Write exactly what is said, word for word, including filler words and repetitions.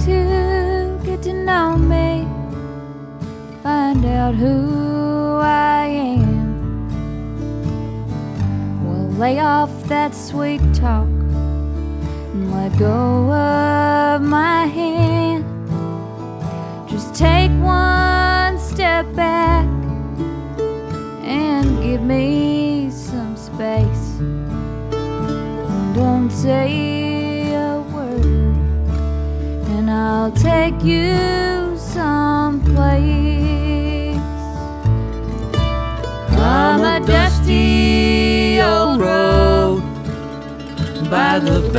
to get to know me, find out who I am. Well, lay off that sweet talk and let go of my hand. Just take one step back and give me some space. Don't say a word, and I'll take you someplace. I'm a dusty old road by the